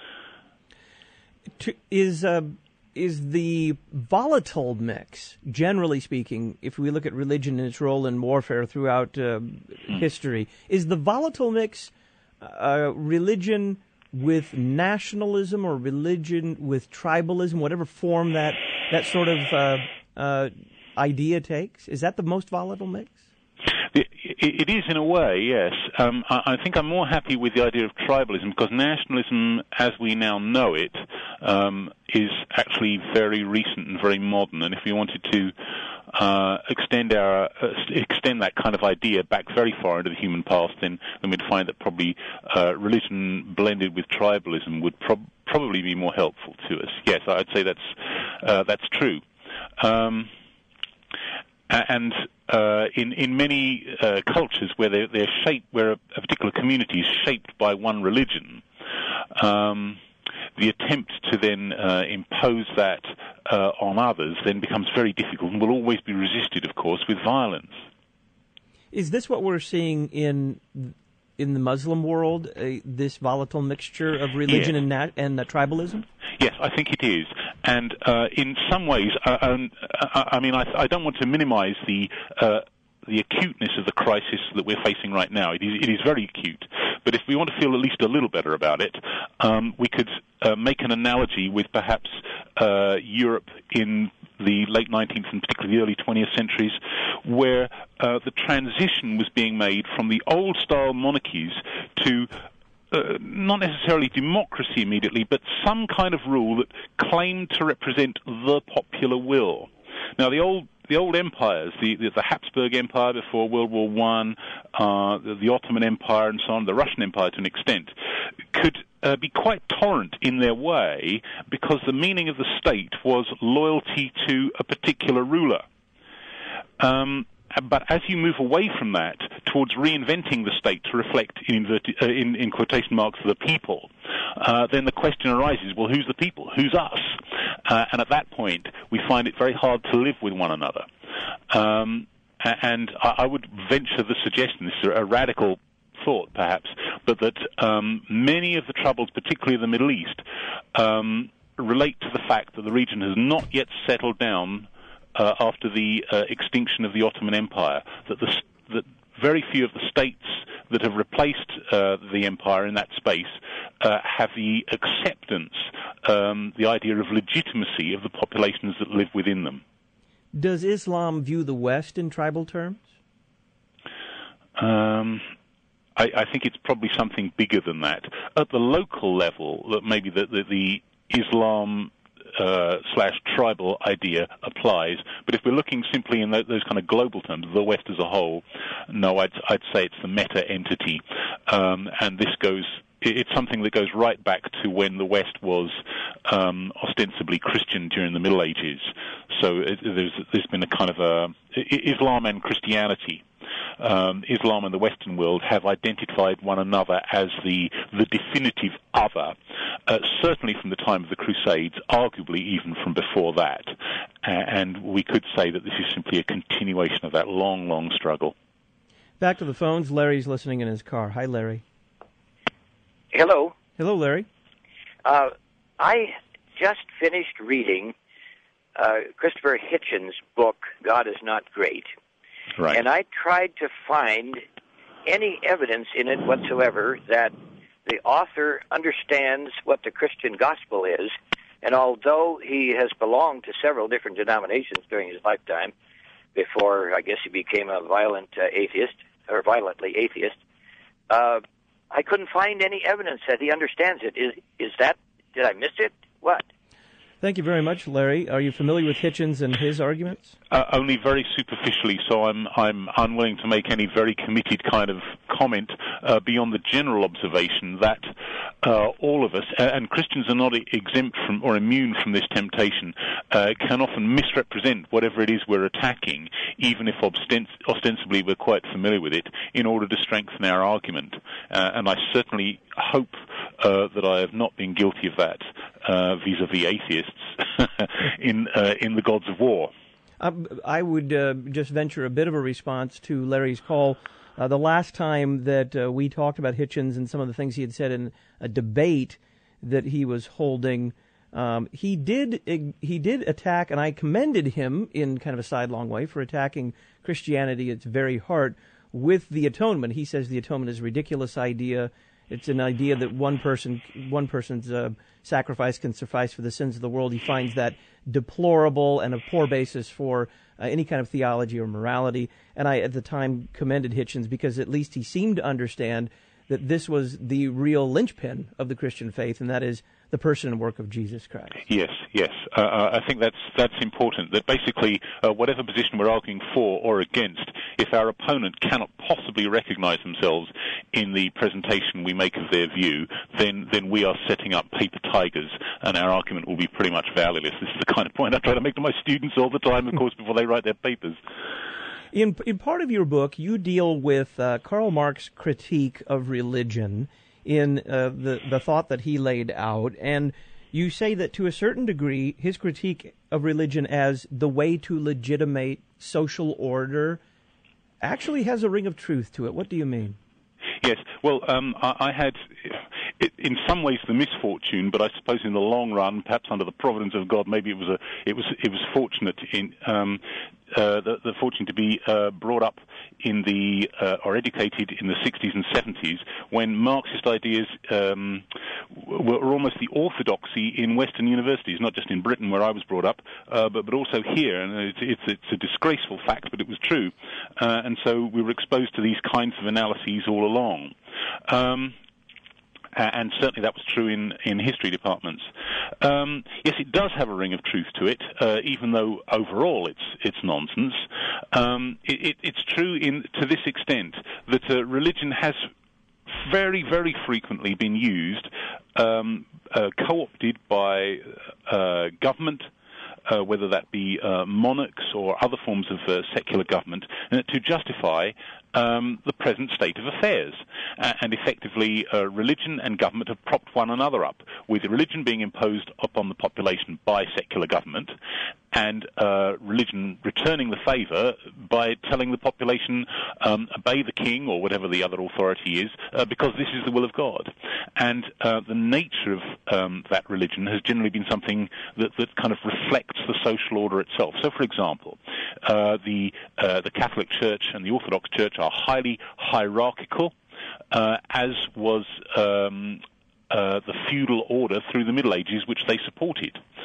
To, is... Uh... Is the volatile mix, generally speaking, if we look at religion and its role in warfare throughout uh, mm. history, is the volatile mix uh, religion with nationalism or religion with tribalism, whatever form that, that sort of uh, uh, idea takes? Is that the most volatile mix? It, it is in a way, yes. Um, I, I think I'm more happy with the idea of tribalism because nationalism, as we now know it, um, is actually very recent and very modern. And if we wanted to uh, extend our uh, extend that kind of idea back very far into the human past, then, then we'd find that probably uh, religion blended with tribalism would prob- probably be more helpful to us. Yes, I'd say that's uh, that's true. Um, And uh, in in many uh, cultures where they're, they're shaped, where a, a particular community is shaped by one religion, um, the attempt to then uh, impose that uh, on others then becomes very difficult and will always be resisted, of course, with violence. Is this what we're seeing in in the Muslim world? Uh, this volatile mixture of religion yes. and nat- and uh, tribalism? Yes, I think it is. And uh, in some ways, uh, um, I, I mean, I, I don't want to minimize the uh, the acuteness of the crisis that we're facing right now. It is, it is very acute. But if we want to feel at least a little better about it, um, we could uh, make an analogy with perhaps uh, Europe in the late nineteenth and particularly the early twentieth centuries, where uh, the transition was being made from the old-style monarchies to Uh, not necessarily democracy immediately, but some kind of rule that claimed to represent the popular will. Now, the old the old empires, the, the, the Habsburg Empire before World War One, uh, the, the Ottoman Empire and so on, the Russian Empire to an extent, could uh, be quite tolerant in their way because the meaning of the state was loyalty to a particular ruler. Um, But as you move away from that towards reinventing the state to reflect, in, inverted, uh, in, in quotation marks, the people, uh, then the question arises, well, who's the people? Who's us? Uh, and at that point, we find it very hard to live with one another. Um, and I, I would venture the suggestion, this is a radical thought perhaps, but that um, many of the troubles, particularly in the Middle East, um, relate to the fact that the region has not yet settled down Uh, after the uh, extinction of the Ottoman Empire, that, the, that very few of the states that have replaced uh, the empire in that space uh, have the acceptance, um, the idea of legitimacy of the populations that live within them. Does Islam view the West in tribal terms? Um, I, I think it's probably something bigger than that. At the local level, that maybe the, the, the Islam uh, slash tribal idea applies. But if we're looking simply in those, those kind of global terms, the West as a whole, no, I'd, I'd say it's the meta entity. Um, and this goes, it's something that goes right back to when the West was um, ostensibly Christian during the Middle Ages. So it, there's, there's been a kind of a, Islam and Christianity. Um, Islam and the Western world have identified one another as the the definitive other, uh, certainly from the time of the Crusades, arguably even from before that. Uh, and we could say that this is simply a continuation of that long, long struggle. Back to the phones. Larry's listening in his car. Hi, Larry. Hello. Hello, Larry. Uh, I just finished reading uh, Christopher Hitchens' book, God is Not Great. Right. And I tried to find any evidence in it whatsoever that the author understands what the Christian gospel is. And although he has belonged to several different denominations during his lifetime, before I guess he became a violent uh, atheist, or violently atheist, uh, I couldn't find any evidence that he understands it. Is is that, did I miss it? What? Thank you very much, Larry. Are you familiar with Hitchens and his arguments? Uh, only very superficially, so I'm I'm unwilling to make any very committed kind of comment uh, beyond the general observation that uh, all of us, and Christians are not exempt from or immune from this temptation, uh, can often misrepresent whatever it is we're attacking, even if ostens- ostensibly we're quite familiar with it, in order to strengthen our argument. Uh, and I certainly hope uh, that I have not been guilty of that uh, vis-a-vis atheists in uh, in the Gods of War. Um, I would uh, just venture a bit of a response to Larry's call. Uh, the last time that uh, we talked about Hitchens and some of the things he had said in a debate that he was holding, um, he did he did attack, and I commended him in kind of a sidelong way for attacking Christianity at its very heart with the atonement. He says the atonement is a ridiculous idea. It's an idea that one person, one person's uh, sacrifice can suffice for the sins of the world. He finds that deplorable and a poor basis for uh, any kind of theology or morality. And I, at the time, commended Hitchens because at least he seemed to understand that this was the real linchpin of the Christian faith, and that is the person and work of Jesus Christ. Yes, yes. Uh, I think that's that's important, that basically uh, whatever position we're arguing for or against, if our opponent cannot possibly recognize themselves in the presentation we make of their view, then, then we are setting up paper tigers, and our argument will be pretty much valueless. This is the kind of point I try to make to my students all the time, of course, before they write their papers. In, in part of your book, you deal with uh, Karl Marx's critique of religion in uh, the, the thought that he laid out, and you say that to a certain degree, his critique of religion as the way to legitimate social order actually has a ring of truth to it. What do you mean? Yes, well, um, I, I had, it, in some ways, the misfortune, but I suppose in the long run, perhaps under the providence of God, maybe it was a, it was, it was fortunate in um, uh, the, the fortune to be uh, brought up in the uh, or educated in the sixties and seventies, when Marxist ideas um, were almost the orthodoxy in Western universities, not just in Britain where I was brought up, uh, but but also here. And it's, it's it's a disgraceful fact, but it was true. Uh, and so we were exposed to these kinds of analyses all along. Um, and certainly that was true in, in history departments. Um, yes, it does have a ring of truth to it, uh, even though overall it's it's nonsense. Um, it, it, it's true in to this extent that uh, religion has very, very frequently been used, um, uh, co-opted by uh, government, uh, whether that be uh, monarchs or other forms of uh, secular government, uh, to justify Um, the present state of affairs. Uh, and effectively, uh, religion and government have propped one another up, with religion being imposed upon the population by secular government, and uh, religion returning the favour by telling the population, um, obey the king or whatever the other authority is, uh, because this is the will of God. And uh, the nature of um, that religion has generally been something that, that kind of reflects the social order itself. So, for example, uh, the uh, the Catholic Church and the Orthodox Church are highly hierarchical, uh, as was um, uh, the feudal order through the Middle Ages, which they supported.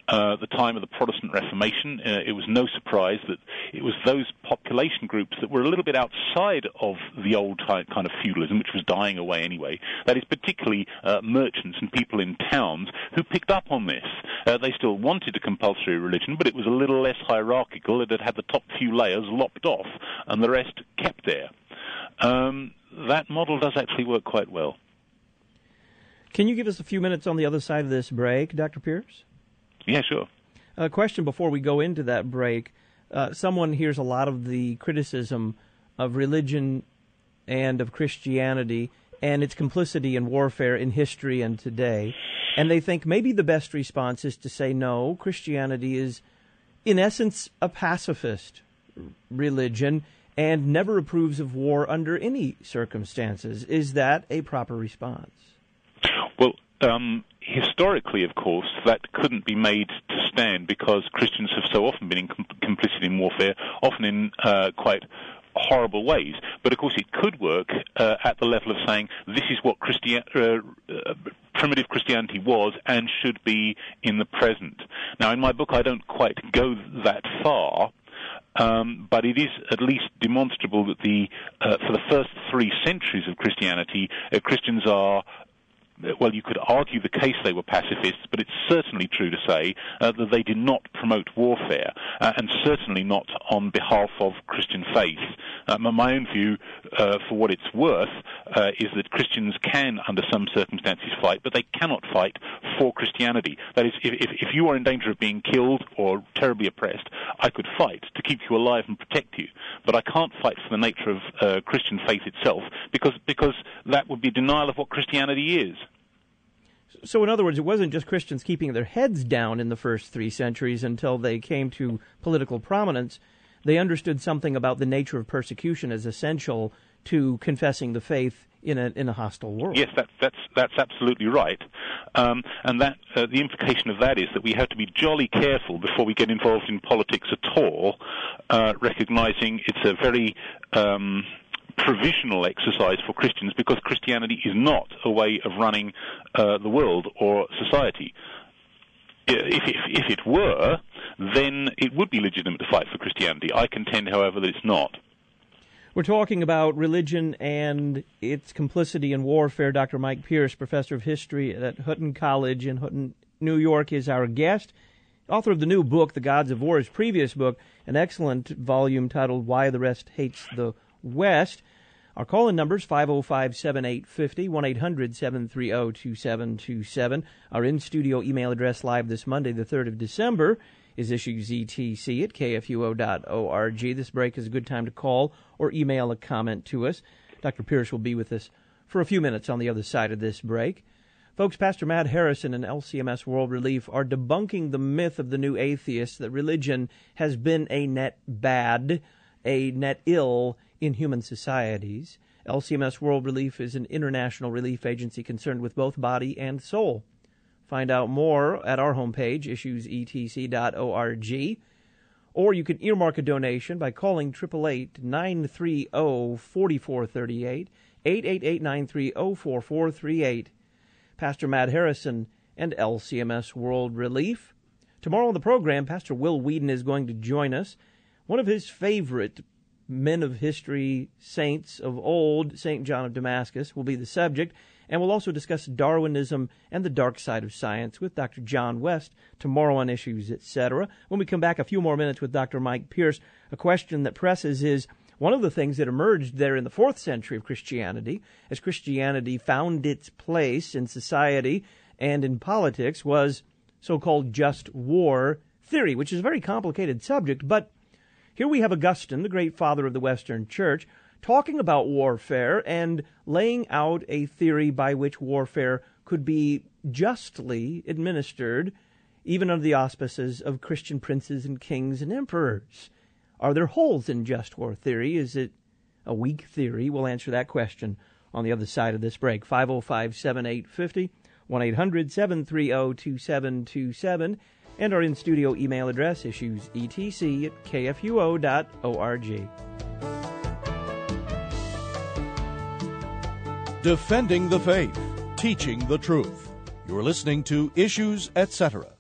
uh, the time of the Protestant Reformation. Uh, it was no surprise that it was those population groups that were a little bit outside of the old type kind of feudalism, which was dying away anyway. That is particularly uh, merchants and people in towns who picked up on this. Uh, they still wanted a compulsory religion, but it was a little less hierarchical. It had had the top few layers lopped off and the rest kept there. Um, that model does actually work quite well. Can you give us a few minutes on the other side of this break, Doctor Pierce? Yeah, sure. A question before we go into that break. Uh, someone hears a lot of the criticism of religion and of Christianity and its complicity in warfare in history and today, and they think maybe the best response is to say, no, Christianity is, in essence, a pacifist religion and never approves of war under any circumstances. Is that a proper response? Well, um, historically, of course, that couldn't be made to stand because Christians have so often been in com- complicit in warfare, often in uh, quite horrible ways. But, of course, it could work uh, at the level of saying this is what Christian, uh, uh, primitive Christianity was and should be in the present. Now, in my book, I don't quite go that far. Um, but it is at least demonstrable that the uh, for the first three centuries of Christianity, uh, Christians are, well, you could argue the case they were pacifists, but it's certainly true to say uh, that they did not promote warfare, uh, and certainly not on behalf of Christian faith. Uh, my own view, uh, for what it's worth, uh, is that Christians can, under some circumstances, fight, but they cannot fight for Christianity. That is, if, if, if you are in danger of being killed or terribly oppressed, I could fight to keep you alive and protect you, but I can't fight for the nature of uh, Christian faith itself, because because that would be denial of what Christianity is. So, in other words, it wasn't just Christians keeping their heads down in the first three centuries until they came to political prominence. They understood something about the nature of persecution as essential to confessing the faith in a in a hostile world. Yes, that, that's that's absolutely right, um, and that uh, the implication of that is that we have to be jolly careful before we get involved in politics at all, uh, recognizing it's a very um, provisional exercise for Christians, because Christianity is not a way of running uh, the world or society. If, if, if it were, then it would be legitimate to fight for Christianity. I contend, however, that it's not. We're talking about religion and its complicity in warfare. Doctor Mike Pierce, professor of history at Houghton College in Houghton, New York, is our guest. Author of the new book, The Gods of War, his previous book, an excellent volume titled Why the Rest Hates the West. Our call-in number is five oh five, seven eight five oh, one eight hundred, seven three oh, two seven two seven. Our in-studio email address live this Monday, the third of December, is issuesetc at k f u o dot org. This break is a good time to call or email a comment to us. Doctor Pierce will be with us for a few minutes on the other side of this break. Folks, Pastor Matt Harrison and L C M S World Relief are debunking the myth of the new atheists that religion has been a net bad, a net ill in human societies. L C M S World Relief is an international relief agency concerned with both body and soul. Find out more at our homepage, issues e t c dot org, or you can earmark a donation by calling eight eight eight, nine three zero, four four three eight, eight eight eight, nine three zero, four four three eight. Pastor Matt Harrison and L C M S World Relief. Tomorrow on the program, Pastor Will Whedon is going to join us. One of his favorite men of history, saints of old, Saint John of Damascus, will be the subject, and we'll also discuss Darwinism and the dark side of science with Doctor John West tomorrow on Issues, et cetera. When we come back, a few more minutes with Doctor Mike Pierce, a question that presses is, one of the things that emerged there in the fourth century of Christianity, as Christianity found its place in society and in politics, was so-called just war theory, which is a very complicated subject, but here we have Augustine, the great father of the Western Church, talking about warfare and laying out a theory by which warfare could be justly administered, even under the auspices of Christian princes and kings and emperors. Are there holes in just war theory? Is it a weak theory? We'll answer that question on the other side of this break. five oh five, seven eight five oh, one eight hundred, seven three zero, two seven two seven. And our in-studio email address, issues e t c at k f u o dot org. Defending the faith, teaching the truth. You're listening to Issues, et cetera.